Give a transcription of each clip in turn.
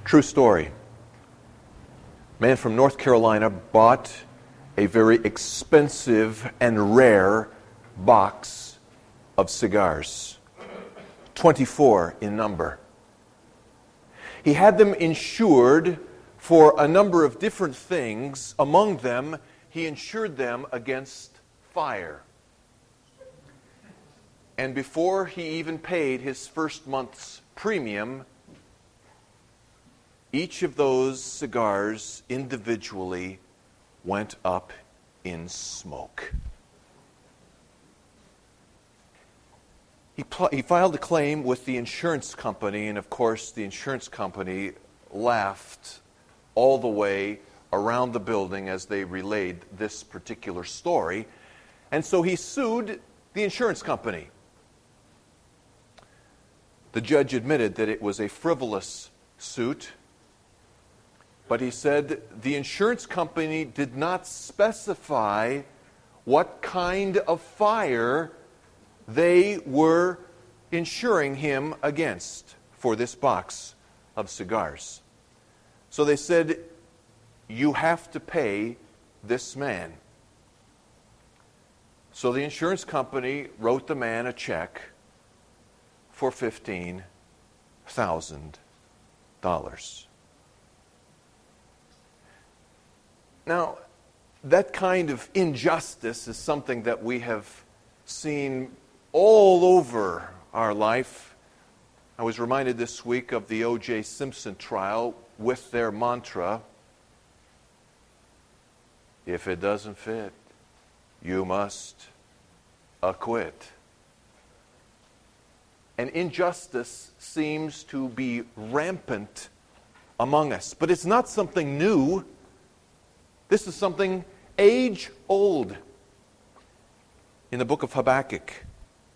True story. A man from North Carolina bought a very expensive and rare box of cigars, 24 in number. He had them insured for a number of different things. Among them, he insured them against fire. And before he even paid his first month's premium, each of those cigars individually went up in smoke. He filed a claim with the insurance company, and of course the insurance company laughed all the way around the building as they relayed this particular story. And so he sued the insurance company. The judge admitted that it was a frivolous suit, but he said the insurance company did not specify what kind of fire they were insuring him against for this box of cigars. So they said, you have to pay this man. So the insurance company wrote the man a check for $15,000. Now, that kind of injustice is something that we have seen all over our life. I was reminded this week of the O.J. Simpson trial with their mantra, if it doesn't fit, you must acquit. And injustice seems to be rampant among us. But it's not something new. This is something age-old. In the book of Habakkuk,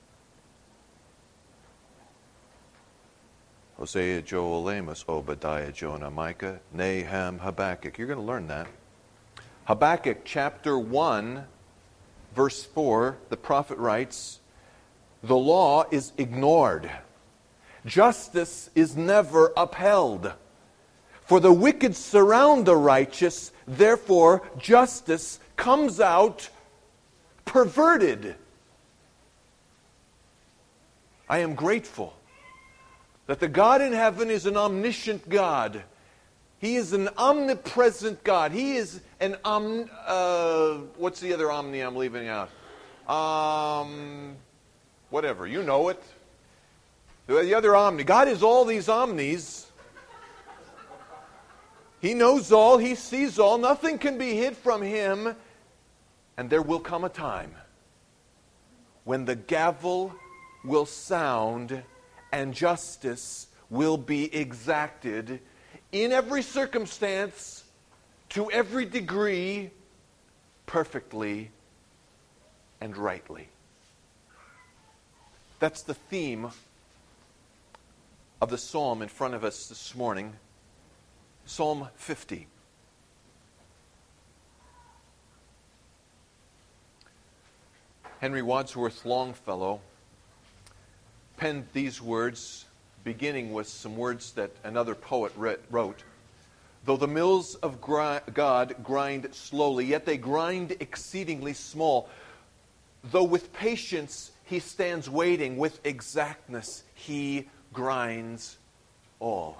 Hosea, Joel, Amos, Obadiah, Jonah, Micah, Nahum, Habakkuk. You're going to learn that. Habakkuk chapter 1, verse 4, the prophet writes, the law is ignored. Justice is never upheld. For the wicked surround the righteous, therefore justice comes out perverted. I am grateful that the God in heaven is an omniscient God. He is an omnipresent God. He is an what's the other omni I'm leaving out? Whatever, you know it. The other omni. God is all these omnis. He knows all. He sees all. Nothing can be hid from Him. And there will come a time when the gavel will sound and justice will be exacted in every circumstance, to every degree, perfectly and rightly. That's the theme of the psalm in front of us this morning, Psalm 50. Henry Wadsworth Longfellow penned these words, beginning with some words that another poet wrote. Though the mills of God grind slowly, yet they grind exceedingly small. Though with patience He stands waiting, with exactness He grinds all.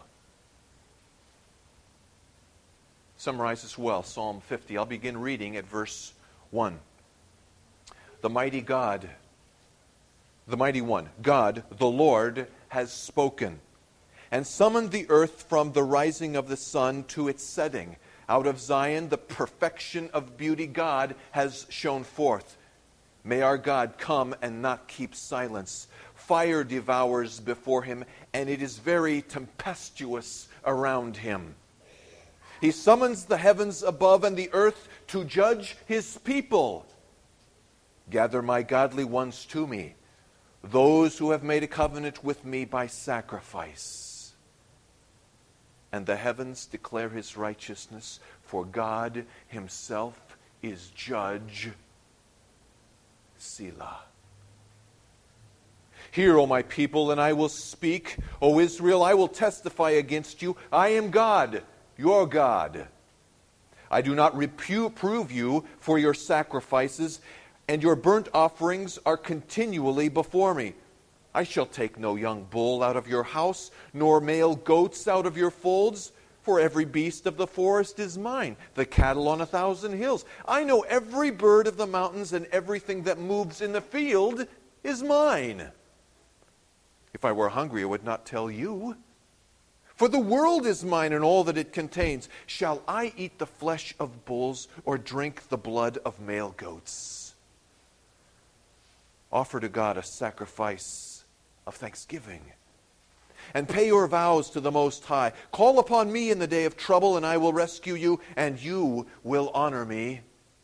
Summarizes well Psalm 50. I'll begin reading at verse 1. The mighty God, the mighty one, God, the Lord, has spoken, and summoned the earth from the rising of the sun to its setting. Out of Zion, the perfection of beauty, God has shone forth. May our God come and not keep silence. Fire devours before Him, and it is very tempestuous around Him. He summons the heavens above and the earth to judge His people. Gather my godly ones to me, those who have made a covenant with me by sacrifice. And the heavens declare His righteousness, for God Himself is judge. Selah. Hear, O my people, and I will speak. O Israel, I will testify against you. I am God, your God. I do not reprove you for your sacrifices, and your burnt offerings are continually before me. I shall take no young bull out of your house, nor male goats out of your folds, for every beast of the forest is mine, the cattle on 1,000 hills. I know every bird of the mountains, and everything that moves in the field is mine. If I were hungry, I would not tell you. For the world is mine and all that it contains. Shall I eat the flesh of bulls or drink the blood of male goats? Offer to God a sacrifice of thanksgiving, and pay your vows to the Most High. Call upon me in the day of trouble, and I will rescue you, and you will honor me.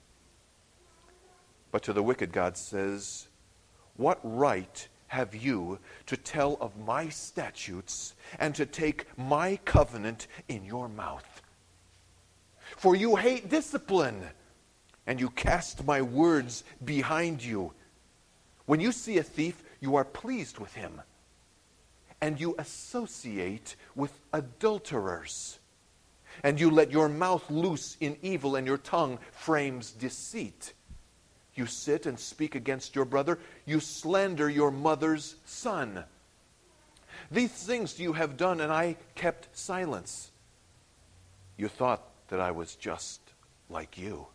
But to the wicked, God says, what right have you to tell of my statutes and to take my covenant in your mouth? For you hate discipline, and you cast my words behind you. When you see a thief, you are pleased with him, and you associate with adulterers. And you let your mouth loose in evil, and your tongue frames deceit. You sit and speak against your brother. You slander your mother's son. These things you have done, and I kept silence. You thought that I was just like you.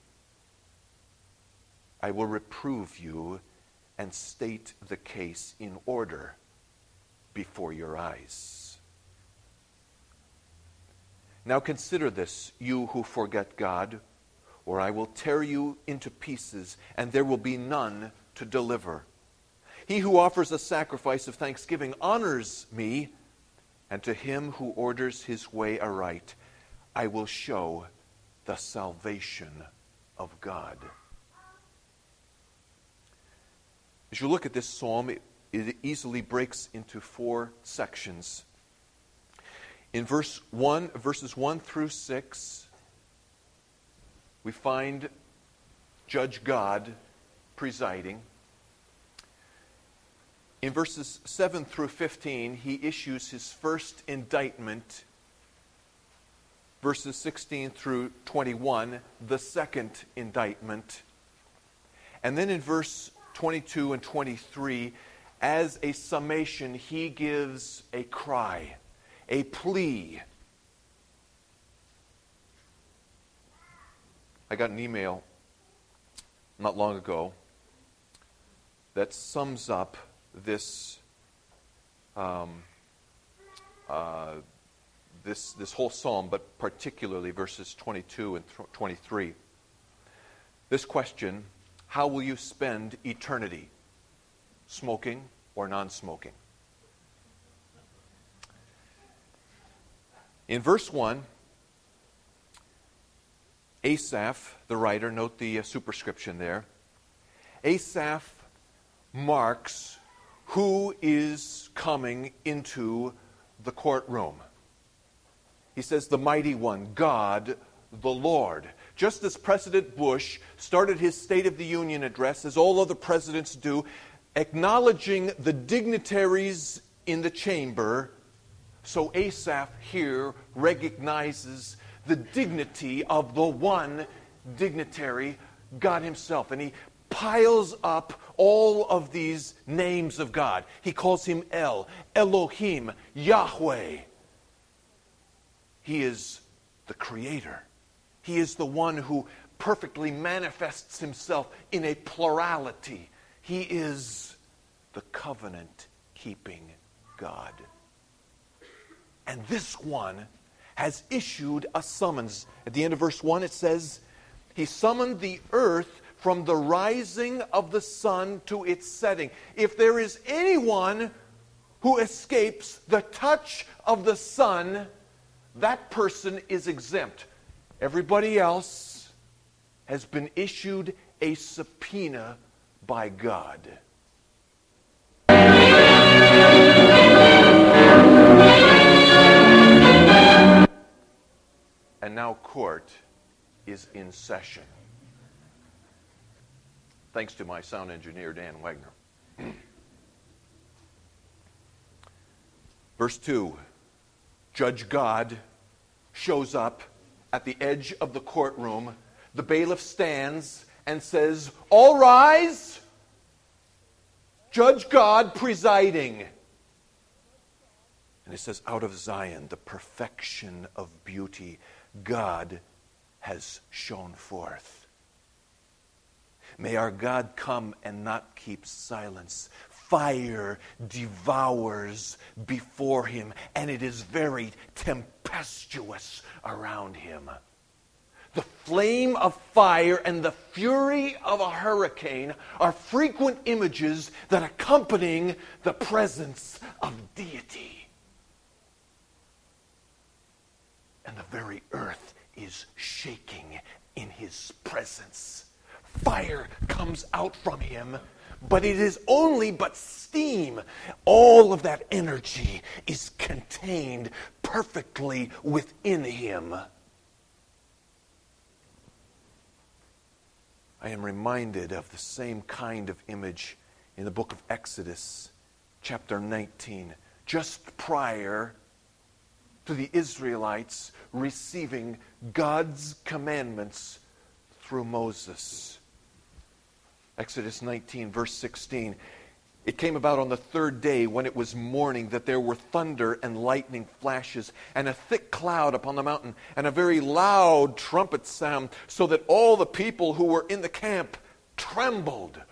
I will reprove you and state the case in order before your eyes. Now consider this, you who forget God, or I will tear you into pieces, and there will be none to deliver. He who offers a sacrifice of thanksgiving honors me, and to him who orders his way aright, I will show the salvation of God. As you look at this psalm, it easily breaks into 4 sections. In verses 1 through 6, we find Judge God presiding. In verses 7 through 15, he issues his first indictment. Verses 16 through 21, the second indictment. And then in verse 22 and 23, as a summation, he gives a cry, a plea. I got an email not long ago that sums up this this whole psalm, but particularly verses 22 and 23. This question: how will you spend eternity? Smoking or non-smoking? In verse 1, Asaph, the writer, note the superscription there. Asaph marks who is coming into the courtroom. He says, the mighty one, God, the Lord. Just as President Bush started his State of the Union address, as all other presidents do, acknowledging the dignitaries in the chamber, so Asaph here recognizes the dignity of the one dignitary, God himself. And he piles up all of these names of God. He calls him El, Elohim, Yahweh. He is the Creator. He is the one who perfectly manifests himself in a plurality. He is the covenant-keeping God. And this one has issued a summons. At the end of verse 1 it says, he summoned the earth from the rising of the sun to its setting. If there is anyone who escapes the touch of the sun, that person is exempt. Everybody else has been issued a subpoena by God. And now court is in session. Thanks to my sound engineer, Dan Wagner. Verse 2, Judge God shows up at the edge of the courtroom. The bailiff stands and says, "All rise." Judge God presiding. And it says, out of Zion, the perfection of beauty, God has shone forth. May our God come and not keep silence. Fire devours before him, and it is very tempestuous around him. The flame of fire and the fury of a hurricane are frequent images that accompany the presence of deity. And the very earth is shaking in his presence. Fire comes out from him, but it is only but steam. All of that energy is contained perfectly within him. I am reminded of the same kind of image in the book of Exodus, chapter 19, just prior to the Israelites receiving God's commandments through Moses. Exodus 19, verse 16. It came about on the third day when it was morning that there were thunder and lightning flashes and a thick cloud upon the mountain and a very loud trumpet sound, so that all the people who were in the camp trembled.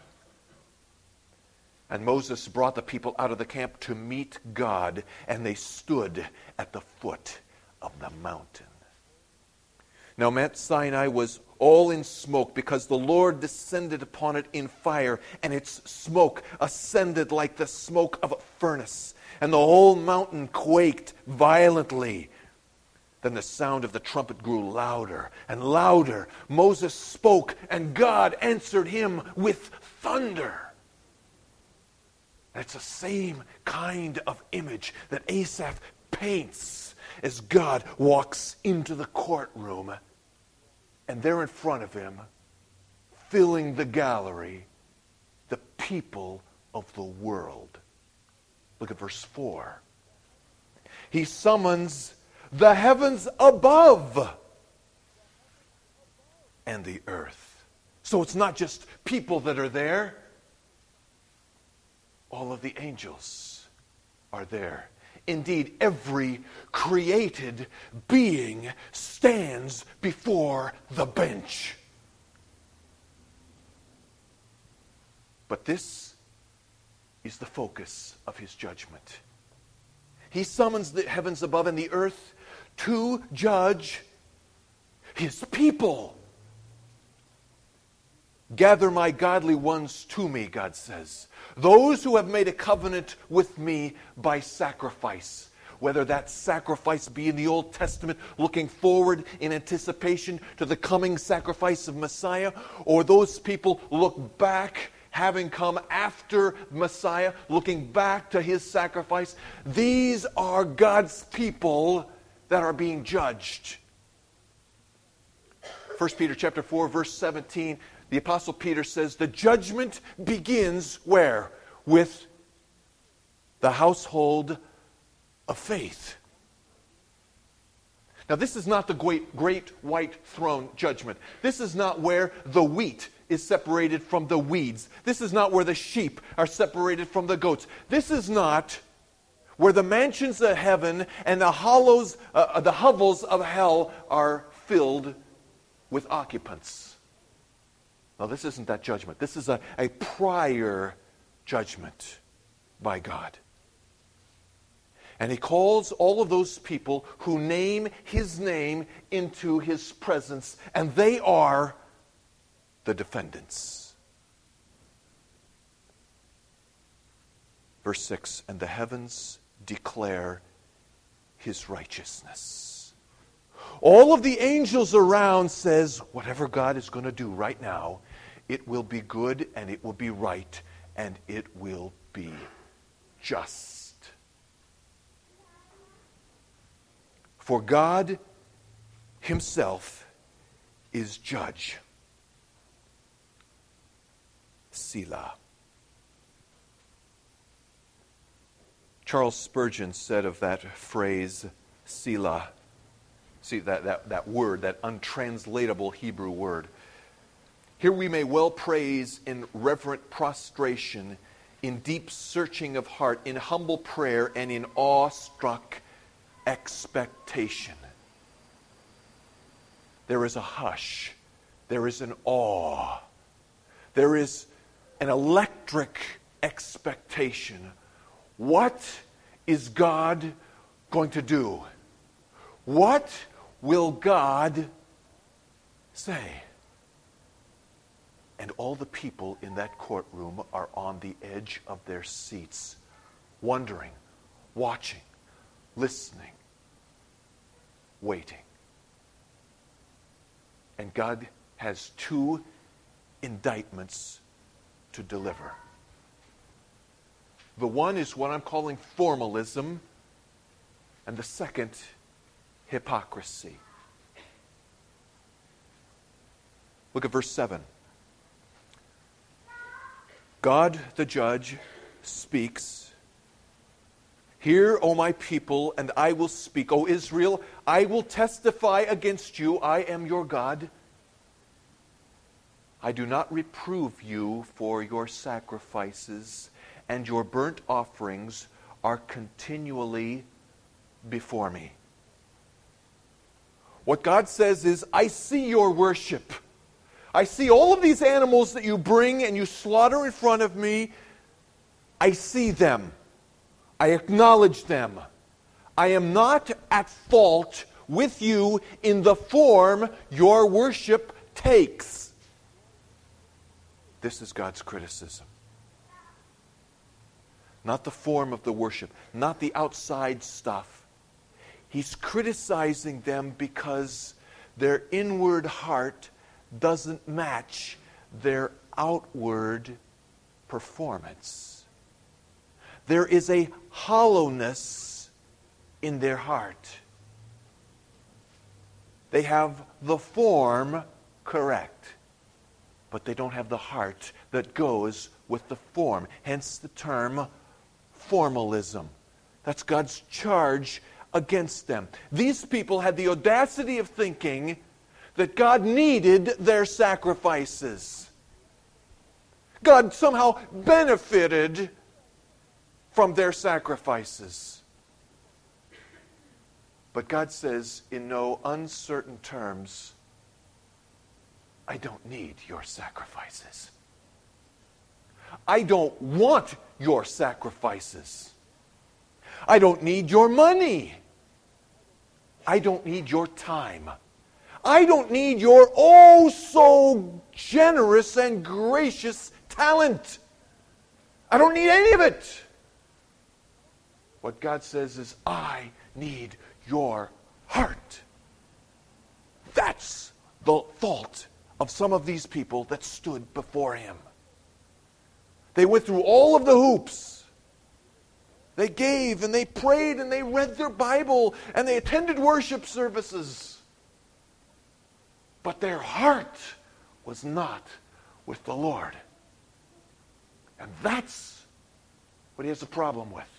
And Moses brought the people out of the camp to meet God, and they stood at the foot of the mountain. Now Mount Sinai was all in smoke, because the Lord descended upon it in fire, and its smoke ascended like the smoke of a furnace, and the whole mountain quaked violently. Then the sound of the trumpet grew louder and louder. Moses spoke, and God answered him with thunder. It's the same kind of image that Asaph paints as God walks into the courtroom, and there in front of him, filling the gallery, the people of the world. Look at verse 4. He summons the heavens above and the earth. So it's not just people that are there. All of the angels are there. Indeed, every created being stands before the bench. But this is the focus of his judgment. He summons the heavens above and the earth to judge his people. Gather my godly ones to me, God says. Those who have made a covenant with me by sacrifice. Whether that sacrifice be in the Old Testament, looking forward in anticipation to the coming sacrifice of Messiah, or those people look back, having come after Messiah, looking back to his sacrifice. These are God's people that are being judged. 1 Peter chapter 4, verse 17, the Apostle Peter says, the judgment begins where? With the household of faith. Now, this is not the great white throne judgment. This is not where the wheat is separated from the weeds. This is not where the sheep are separated from the goats. This is not where the mansions of heaven and the hovels of hell are filled with occupants. Now, this isn't that judgment. This is a prior judgment by God. And he calls all of those people who name his name into his presence, and they are the defendants. Verse 6, and the heavens declare his righteousness. All of the angels around says, whatever God is going to do right now, it will be good and it will be right and it will be just. For God himself is judge. Selah. Charles Spurgeon said of that phrase, Selah. See, that word, that untranslatable Hebrew word. Here we may well praise in reverent prostration, in deep searching of heart, in humble prayer, and in awe-struck expectation. There is a hush. There is an awe. There is an electric expectation. What is God going to do? What will God say? And all the people in that courtroom are on the edge of their seats, wondering, watching, listening, waiting. And God has two indictments to deliver. The one is what I'm calling formalism, and the second, hypocrisy. Look at verse 7. God, the judge, speaks. Hear, O my people, and I will speak. O Israel, I will testify against you. I am your God. I do not reprove you for your sacrifices, and your burnt offerings are continually before me. What God says is, I see your worship. I see all of these animals that you bring and you slaughter in front of me. I see them. I acknowledge them. I am not at fault with you in the form your worship takes. This is God's criticism. Not the form of the worship, not the outside stuff. He's criticizing them because their inward heart doesn't match their outward performance. There is a hollowness in their heart. They have the form correct, but they don't have the heart that goes with the form. Hence the term formalism. That's God's charge against them. These people had the audacity of thinking that God needed their sacrifices. God somehow benefited from their sacrifices. But God says in no uncertain terms, I don't need your sacrifices. I don't want your sacrifices. I don't need your money. I don't need your time. I don't need your oh so generous and gracious talent. I don't need any of it. What God says is, I need your heart. That's the fault of some of these people that stood before him. They went through all of the hoops. They gave and they prayed and they read their Bible and they attended worship services. But their heart was not with the Lord. And that's what he has a problem with.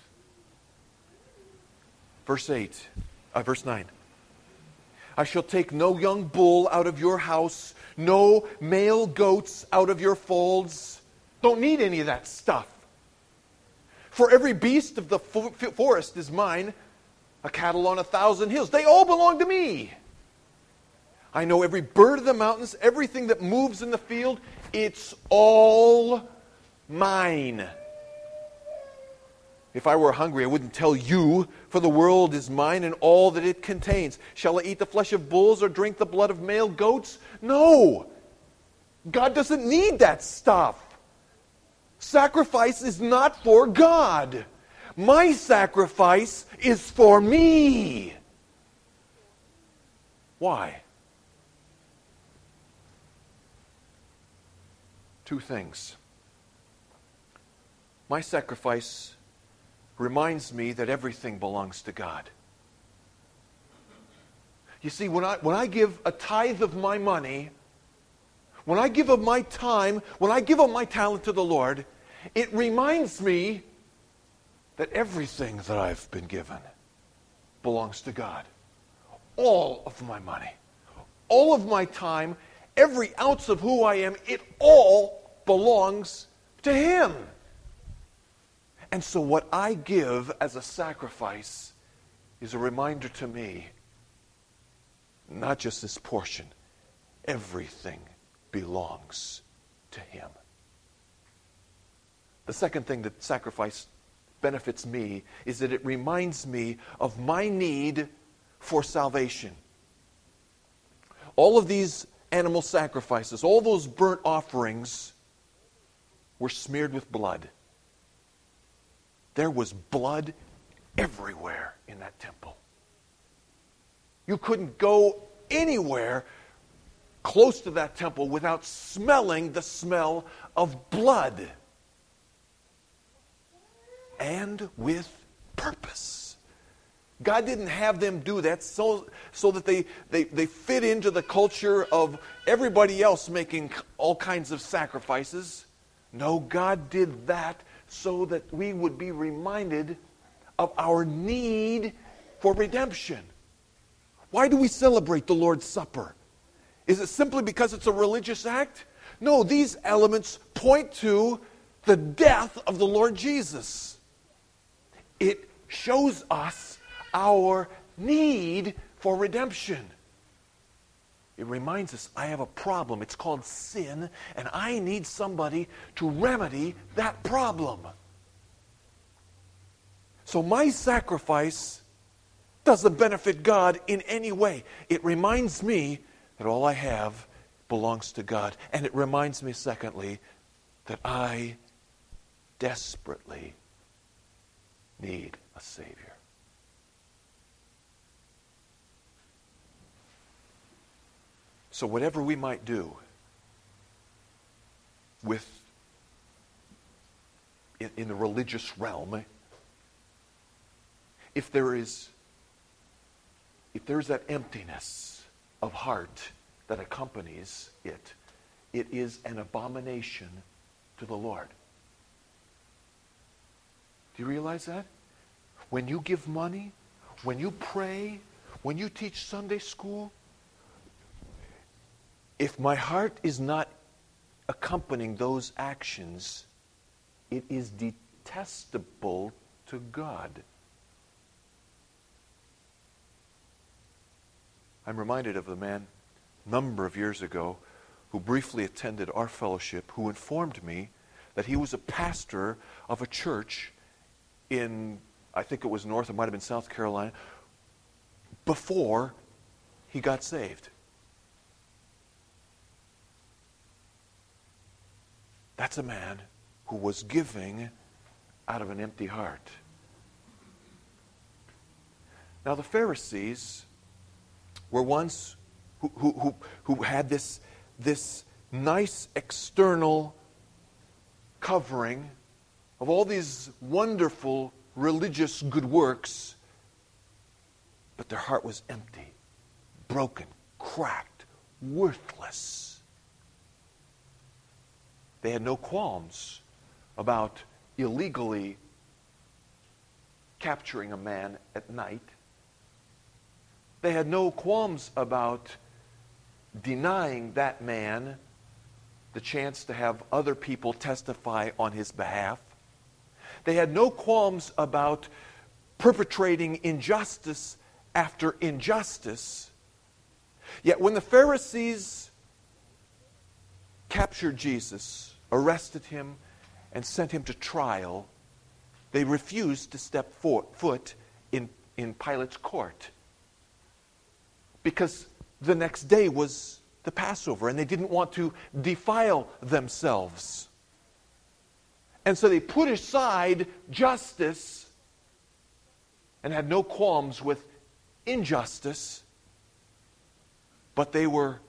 Verse 9. I shall take no young bull out of your house, no male goats out of your folds. Don't need any of that stuff. For every beast of the forest is mine, a cattle on 1,000 hills. They all belong to me. I know every bird of the mountains, everything that moves in the field, it's all mine. If I were hungry, I wouldn't tell you, for the world is mine and all that it contains. Shall I eat the flesh of bulls or drink the blood of male goats? No. God doesn't need that stuff. Sacrifice is not for God. My sacrifice is for me. Why? Two things. My sacrifice reminds me that everything belongs to God. You see, when I give a tithe of my money, when I give of my time, when I give of my talent to the Lord, it reminds me that everything that I've been given belongs to God. All of my money, all of my time, every ounce of who I am, it all belongs to Him. And so what I give as a sacrifice is a reminder to me, not just this portion, everything belongs to Him. The second thing that sacrifice benefits me is that it reminds me of my need for salvation. All of these animal sacrifices, all those burnt offerings were smeared with blood. There was blood everywhere in that temple. You couldn't go anywhere close to that temple without smelling the smell of blood. And with purpose. God didn't have them do that so that they fit into the culture of everybody else making all kinds of sacrifices. No, God did that so that we would be reminded of our need for redemption. Why do we celebrate the Lord's Supper? Is it simply because it's a religious act? No, these elements point to the death of the Lord Jesus. It shows us our need for redemption. It reminds us, I have a problem. It's called sin, and I need somebody to remedy that problem. So my sacrifice doesn't benefit God in any way. It reminds me that all I have belongs to God. And it reminds me, secondly, that I desperately need a Savior. So whatever we might do in the religious realm, if there's that emptiness of heart that accompanies it, it is an abomination to the Lord. Do you realize that? When you give money, when you pray, when you teach Sunday school, if my heart is not accompanying those actions, it is detestable to God. I'm reminded of a man a number of years ago who briefly attended our fellowship, who informed me that he was a pastor of a church in, I think it was North, it might have been South Carolina, before he got saved. That's a man who was giving out of an empty heart. Now the Pharisees were ones who had this nice external covering of all these wonderful religious good works, but their heart was empty, broken, cracked, worthless. They had no qualms about illegally capturing a man at night. They had no qualms about denying that man the chance to have other people testify on his behalf. They had no qualms about perpetrating injustice after injustice. Yet when the Pharisees captured Jesus, arrested him, and sent him to trial, they refused to step foot in Pilate's court. Because the next day was the Passover, and they didn't want to defile themselves. And so they put aside justice and had no qualms with injustice, but they were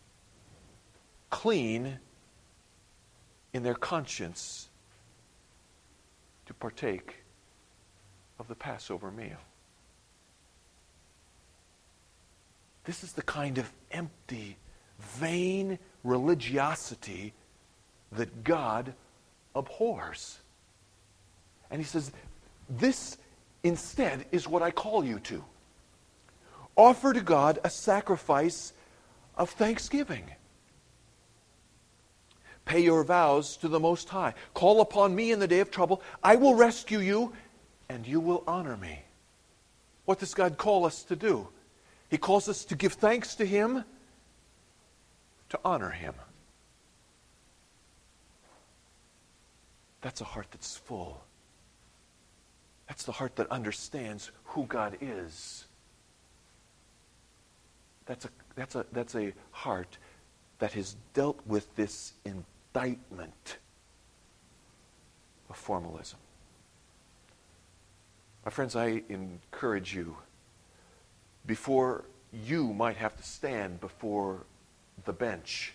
clean in their conscience to partake of the Passover meal. This is the kind of empty, vain religiosity that God abhors. And he says, This instead is what I call you to. Offer to God a sacrifice of thanksgiving. Pay your vows to the Most High. Call upon me in the day of trouble. I will rescue you, and you will honor me. What does God call us to do? He calls us to give thanks to Him, to honor Him. That's a heart that's full. That's the heart that understands who God is. That's a heart that has dealt with this indictment of formalism. My friends, I encourage you, before you might have to stand before the bench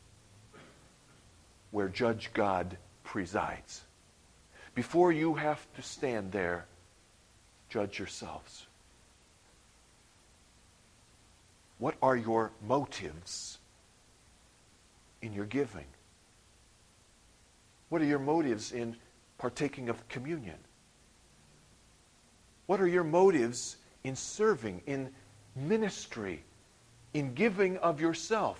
where Judge God presides, before you have to stand there, judge yourselves. What are your motives in your giving? What are your motives in partaking of communion? What are your motives in serving, in ministry, in giving of yourself?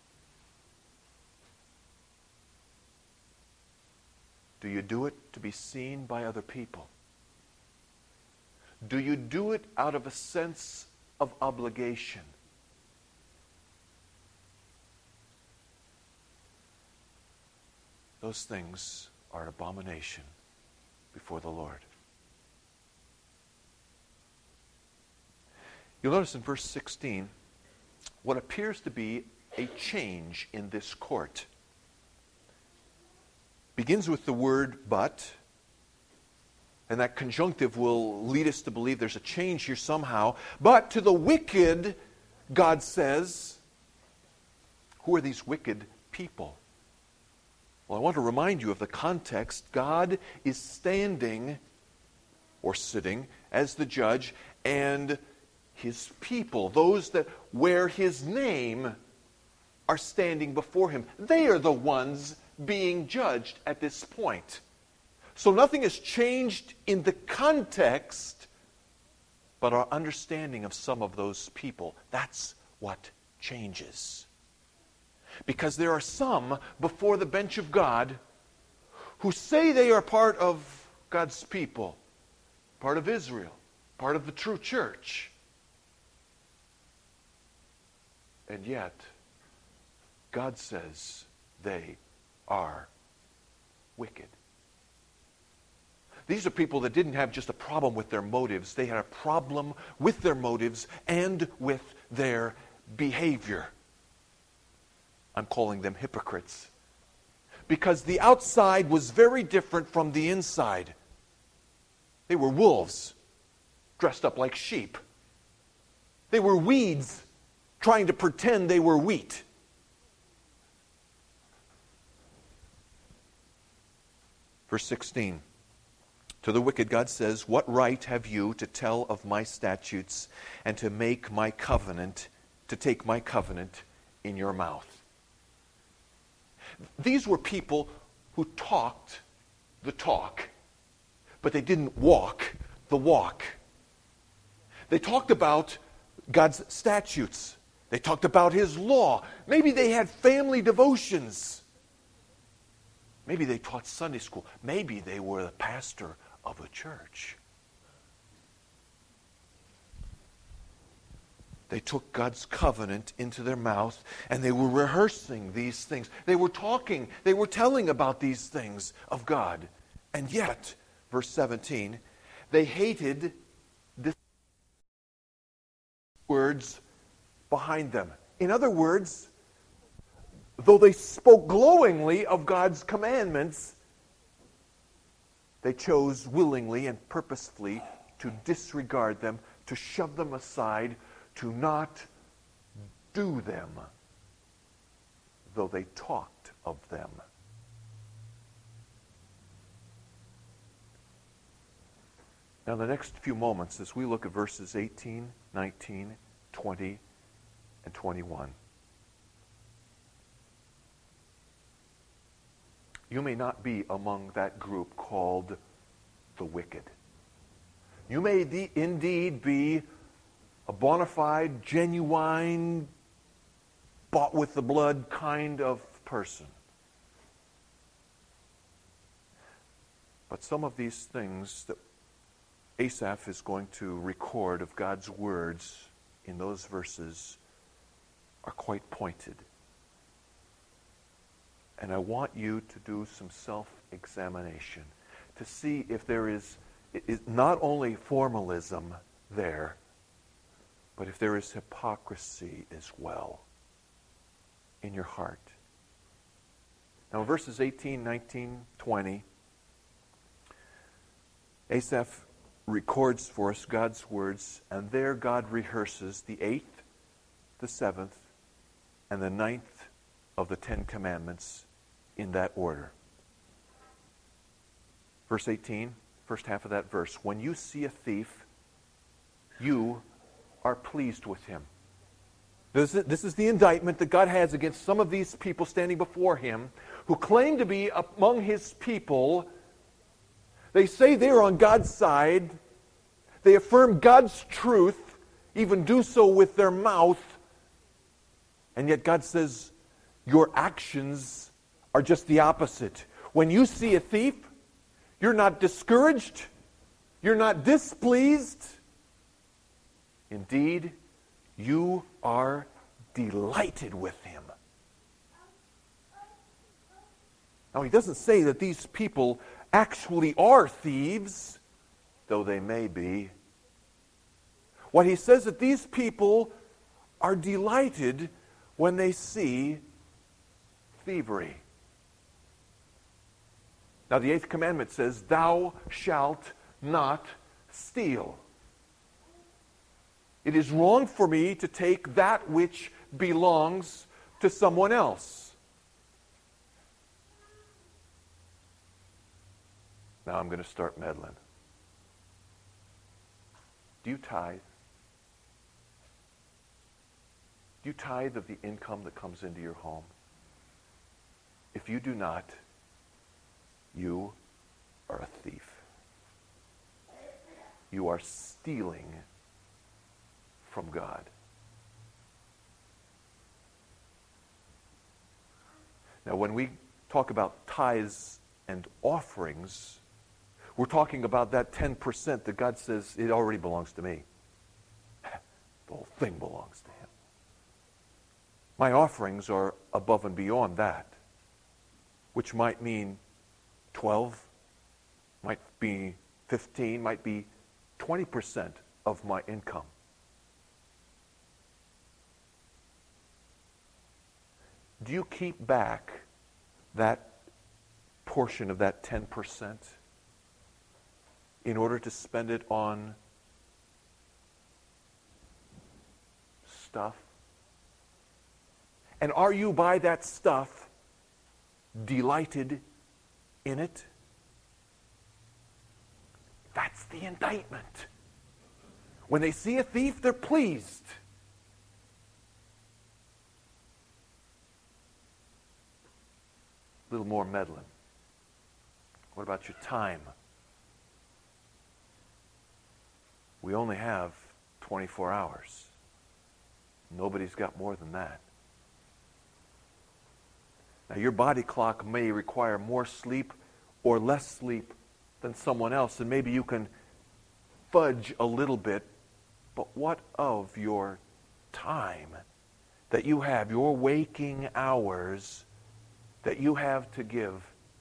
Do you do it to be seen by other people? Do you do it out of a sense of obligation? Those things are an abomination before the Lord. You'll notice in verse 16 what appears to be a change in this court. Begins with the word but, and that conjunctive will lead us to believe there's a change here somehow. But to the wicked, God says, who are these wicked people? Well, I want to remind you of the context. God is standing or sitting as the judge, and His people, those that wear His name, are standing before Him. They are the ones being judged at this point. So nothing has changed in the context, but our understanding of some of those people. That's what changes. Because there are some before the bench of God who say they are part of God's people, part of Israel, part of the true church. And yet, God says they are wicked. These are people that didn't have just a problem with their motives. They had a problem with their motives and with their behavior. I'm calling them hypocrites. Because the outside was very different from the inside. They were wolves, dressed up like sheep. They were weeds, trying to pretend they were wheat. Verse 16. To the wicked, God says, what right have you to tell of my statutes and to make my covenant, to take my covenant in your mouth? These were people who talked the talk, but they didn't walk the walk. They talked about God's statutes. They talked about His law. Maybe they had family devotions. Maybe they taught Sunday school. Maybe they were the pastor of a church. They took God's covenant into their mouth, and they were rehearsing these things. They were talking, they were telling about these things of God. And yet, verse 17, they hated the words behind them. In other words, though they spoke glowingly of God's commandments, they chose willingly and purposefully to disregard them, to shove them aside, to not do them, though they talked of them. Now, the next few moments, as we look at verses 18, 19, 20, and 21, you may not be among that group called the wicked. You may indeed be a bona fide, genuine, bought with the blood kind of person. But some of these things that Asaph is going to record of God's words in those verses are quite pointed. And I want you to do some self-examination to see if there is not only formalism there, but if there is hypocrisy as well in your heart. Now, verses 18, 19, 20, Asaph records for us God's words, and there God rehearses the 8th, the 7th, and the 9th of the 10 Commandments in that order. Verse 18, first half of that verse. When you see a thief, you are pleased with him. This is the indictment that God has against some of these people standing before him who claim to be among his people. They say they are on God's side. They affirm God's truth, even do so with their mouth. And yet God says, your actions are just the opposite. When you see a thief, you're not discouraged. You're not displeased. Indeed, you are delighted with him. Now, he doesn't say that these people actually are thieves, though they may be. What he says that these people are delighted when they see thievery. Now, the 8th commandment says, thou shalt not steal. It is wrong for me to take that which belongs to someone else. Now I'm going to start meddling. Do you tithe? Do you tithe of the income that comes into your home? If you do not, you are a thief. You are stealing from God. Now, when we talk about tithes and offerings, we're talking about that 10% that God says, it already belongs to me. The whole thing belongs to him. My offerings are above and beyond that, which might mean 12, might be 15, might be 20% of my income. Do you keep back that portion of that 10% in order to spend it on stuff? And are you by that stuff delighted in it? That's the indictment. When they see a thief, they're pleased. A little more meddling. What about your time? We only have 24 hours. Nobody's got more than that. Now, your body clock may require more sleep or less sleep than someone else, and maybe you can fudge a little bit, but what of your time that you have, your waking hours that you have to give?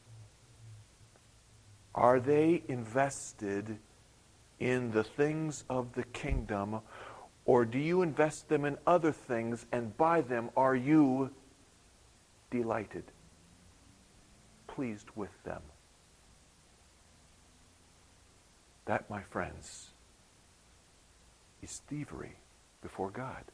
Are they invested in the things of the kingdom, or do you invest them in other things, and by them are you delighted, pleased with them? That, my friends, is thievery before God.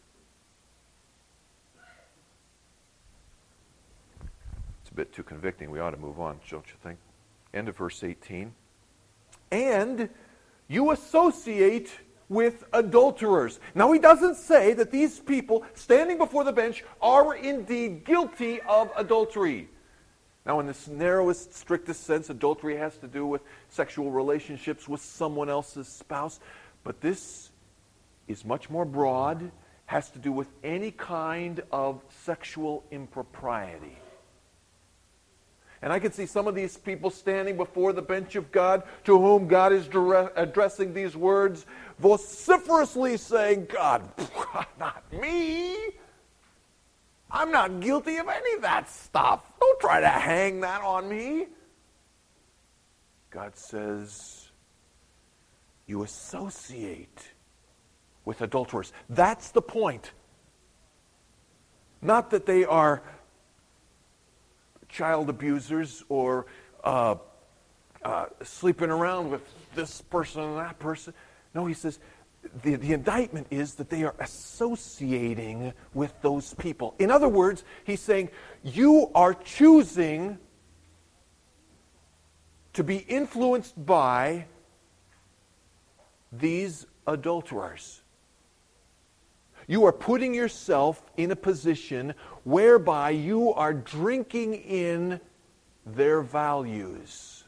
It's a bit too convicting. We ought to move on, don't you think? End of verse 18. And you associate with adulterers. Now, he doesn't say that these people standing before the bench are indeed guilty of adultery. Now, in this narrowest, strictest sense, adultery has to do with sexual relationships with someone else's spouse. But this is much more broad, has to do with any kind of sexual impropriety. And I can see some of these people standing before the bench of God, to whom God is addressing these words, vociferously saying, God, not me. I'm not guilty of any of that stuff. Don't try to hang that on me. God says, you associate with adulterers. That's the point. Not that they are child abusers or sleeping around with this person and that person. No, he says the indictment is that they are associating with those people. In other words, he's saying you are choosing to be influenced by these adulterers. You are putting yourself in a position whereby you are drinking in their values.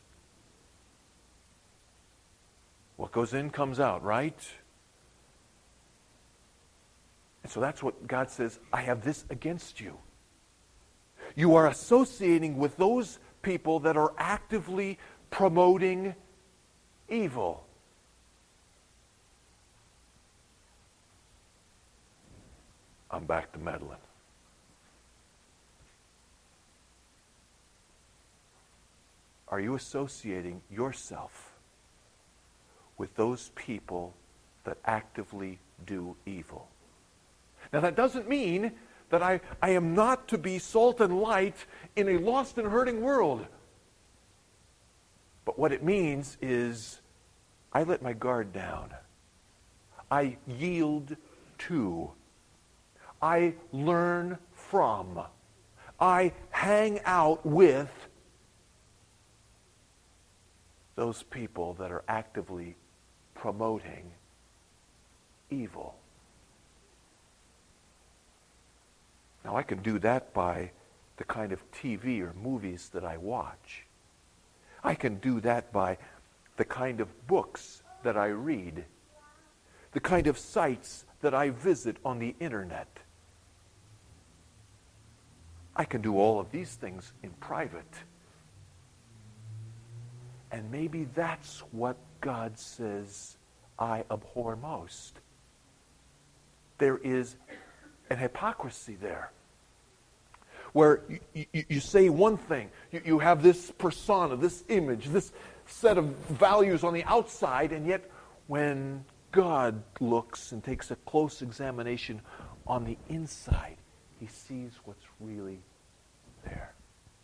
What goes in comes out, right? And so that's what God says, I have this against you. You are associating with those people that are actively promoting evil. I'm back to meddling. Are you associating yourself with those people that actively do evil? Now, that doesn't mean that I am not to be salt and light in a lost and hurting world. But what it means is I let my guard down. I yield to. I learn from. I hang out with those people that are actively promoting evil. Now, I can do that by the kind of TV or movies that I watch. I can do that by the kind of books that I read, the kind of sites that I visit on the internet. I can do all of these things in private. And maybe that's what God says I abhor most. There is an hypocrisy there, where you say one thing, you have this persona, this image, this set of values on the outside, and yet when God looks and takes a close examination on the inside, he sees what's really there.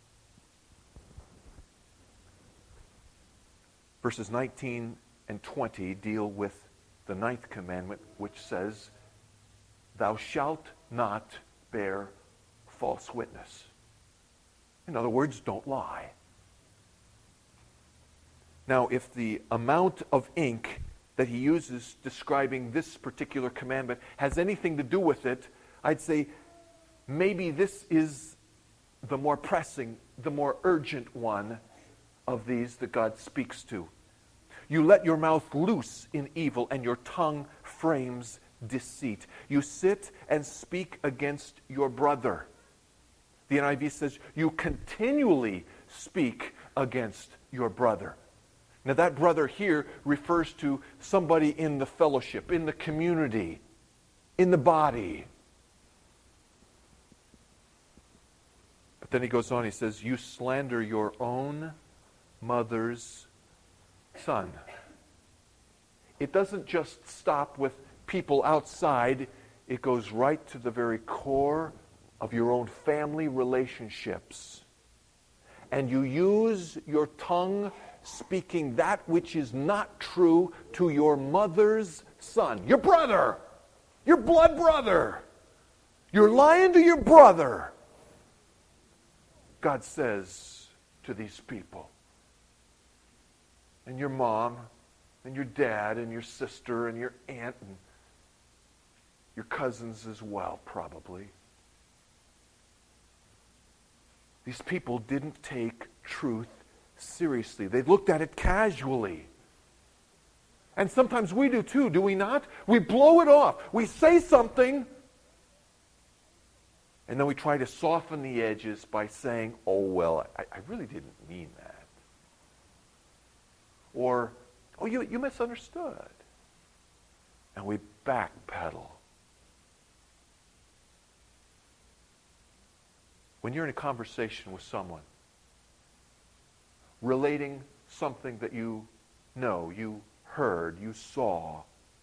Verses 19 and 20 deal with the ninth commandment, which says, thou shalt not bear false witness. In other words, don't lie. Now, if the amount of ink that he uses describing this particular commandment has anything to do with it, I'd say maybe this is the more pressing, the more urgent one of these that God speaks to. You let your mouth loose in evil, and your tongue frames deceit. You sit and speak against your brother. The NIV says you continually speak against your brother. Now, that brother here refers to somebody in the fellowship, in the community, in the body. But then he goes on, he says, you slander your own mother's son. It doesn't just stop with people outside. It goes right to the very core of your own family relationships. And you use your tongue speaking that which is not true to your mother's son, your brother, your blood brother. You're lying to your brother. God says to these people, and your mom, and your dad, and your sister, and your aunt, and your cousins as well, probably. These people didn't take truth seriously. They looked at it casually. And sometimes we do too, do we not? We blow it off. We say something, and then we try to soften the edges by saying, oh, well, I really didn't mean that. Or, oh, you misunderstood. And we backpedal. When you're in a conversation with someone, relating something that you know, you heard, you saw,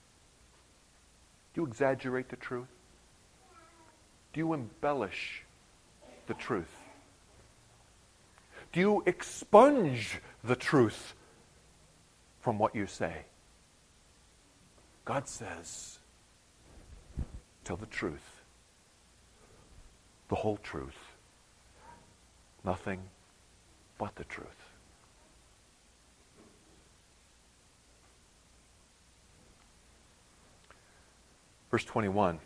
do you exaggerate the truth? Do you embellish the truth? Do you expunge the truth from what you say? God says, tell the truth, the whole truth, nothing but the truth. Verse 21.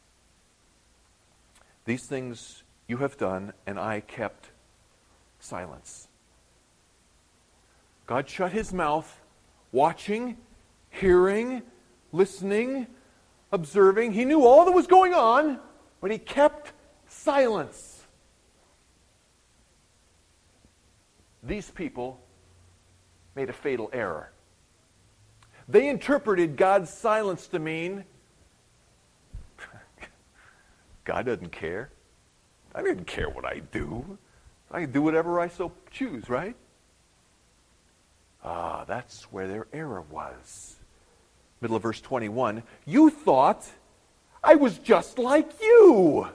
These things you have done, and I kept silence. God shut his mouth, watching, hearing, listening, observing. He knew all that was going on, but he kept silence. These people made a fatal error. They interpreted God's silence to mean, God doesn't care. I didn't care what I do. I can do whatever I so choose, right? That's where their error was. Middle of verse 21. You thought I was just like you.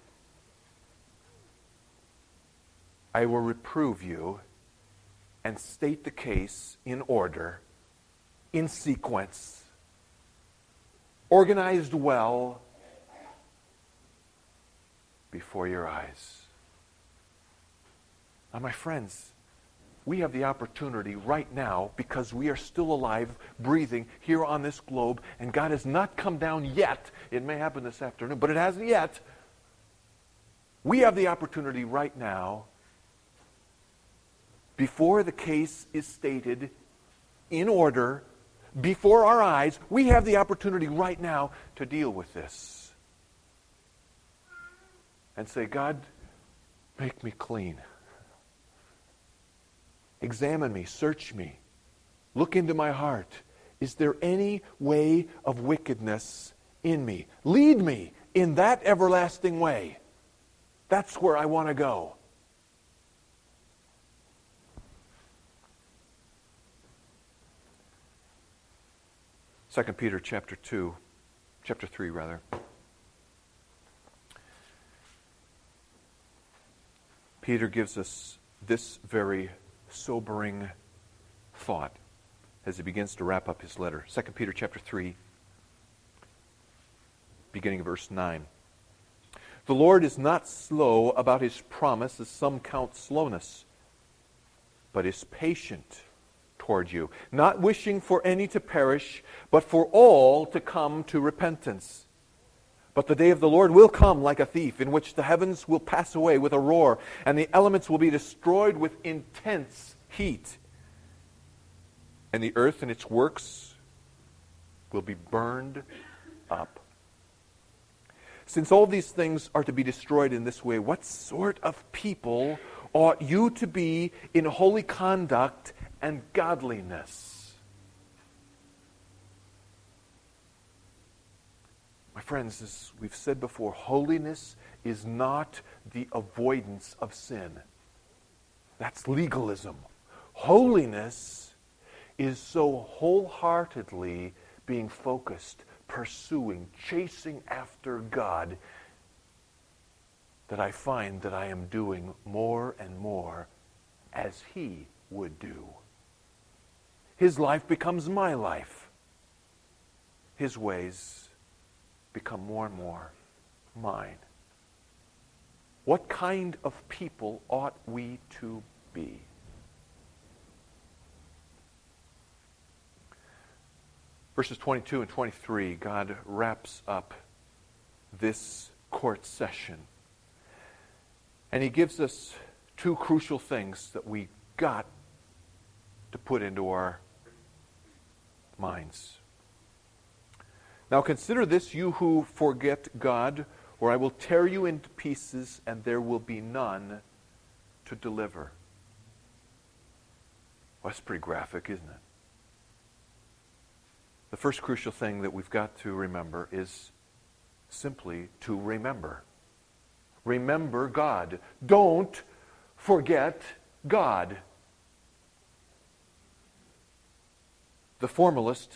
I will reprove you and state the case in order, in sequence, organized well, before your eyes. Now, my friends, we have the opportunity right now, because we are still alive, breathing here on this globe, and God has not come down yet. It may happen this afternoon, but it hasn't yet. We have the opportunity right now, before the case is stated in order, before our eyes, we have the opportunity right now to deal with this. And say, God, make me clean. Examine me, search me. Look into my heart. Is there any way of wickedness in me? Lead me in that everlasting way. That's where I want to go. Second Peter chapter 3 rather. Peter gives us this very sobering thought as he begins to wrap up his letter. 2 Peter chapter 3, beginning of verse 9. The Lord is not slow about his promise, as some count slowness, but is patient toward you, not wishing for any to perish, but for all to come to repentance. But the day of the Lord will come like a thief, in which the heavens will pass away with a roar, and the elements will be destroyed with intense heat. And the earth and its works will be burned up. Since all these things are to be destroyed in this way, what sort of people ought you to be in holy conduct and godliness? My friends, as we've said before, holiness is not the avoidance of sin. That's legalism. Holiness is so wholeheartedly being focused, pursuing, chasing after God, that I find that I am doing more and more as He would do. His life becomes my life. His ways become more and more mine. What kind of people ought we to be? Verses 22 and 23, God wraps up this court session. And he gives us two crucial things that we got to put into our minds. Now consider this, you who forget God, or I will tear you into pieces, and there will be none to deliver. Well, that's pretty graphic, isn't it? The first crucial thing that we've got to remember is simply to remember. Remember God. Don't forget God. The formalist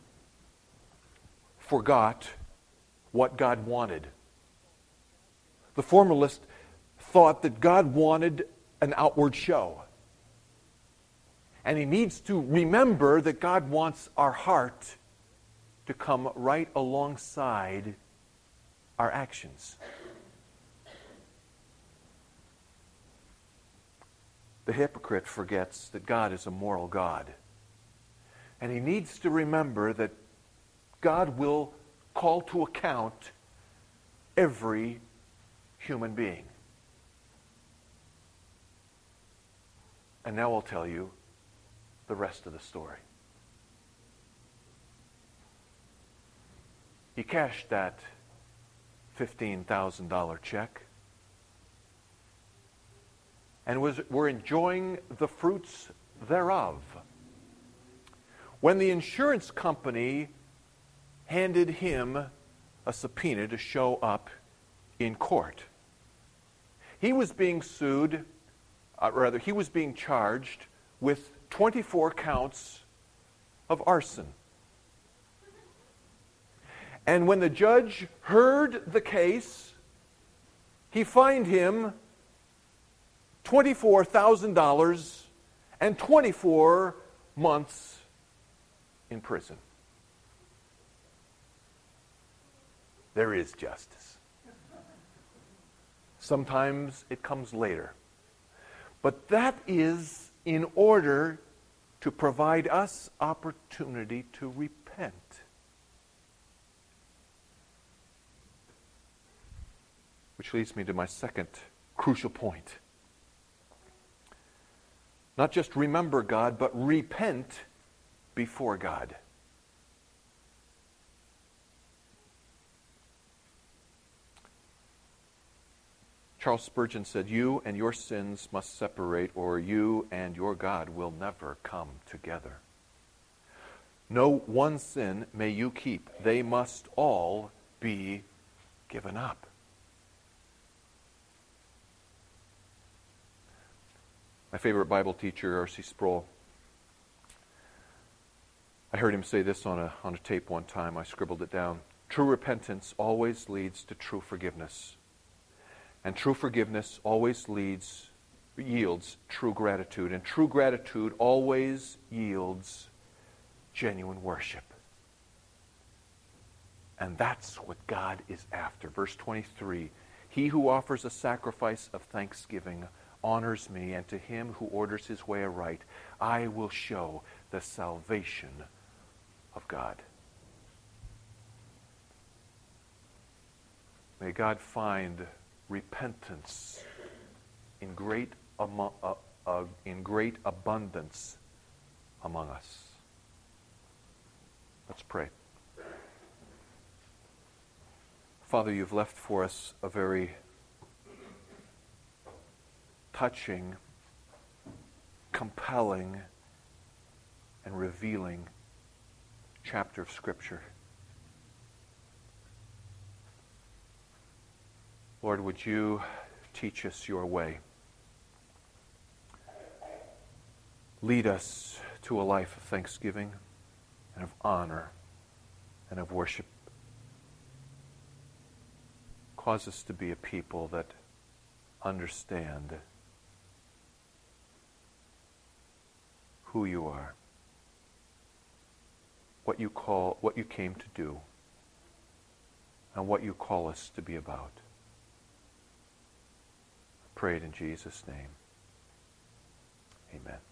forgot what God wanted. The formalist thought that God wanted an outward show. And he needs to remember that God wants our heart to come right alongside our actions. The hypocrite forgets that God is a moral God. And he needs to remember that God will call to account every human being. And now I'll tell you the rest of the story. He cashed that $15,000 check and were enjoying the fruits thereof when the insurance company handed him a subpoena to show up in court. He was being he was being charged with 24 counts of arson. And when the judge heard the case, he fined him $24,000 and 24 months in prison. There is justice. Sometimes it comes later. But that is in order to provide us opportunity to repent. Which leads me to my second crucial point. Not just remember God, but repent before God. Charles Spurgeon said, "You and your sins must separate, or you and your God will never come together. No one sin may you keep. They must all be given up." My favorite Bible teacher, R.C. Sproul, I heard him say this on a tape one time. I scribbled it down. True repentance always leads to true forgiveness. And true forgiveness always yields true gratitude. And true gratitude always yields genuine worship. And that's what God is after. Verse 23, "He who offers a sacrifice of thanksgiving honors me, and to him who orders his way aright, I will show the salvation of God." May God find repentance in great abundance among us. Let's pray. Father, you've left for us a very touching, compelling, and revealing chapter of Scripture. Lord, would you teach us your way? Lead us to a life of thanksgiving and of honor and of worship. Cause us to be a people that understand who you are, what you came to do, and what you call us to be about. I pray it in Jesus' name. Amen.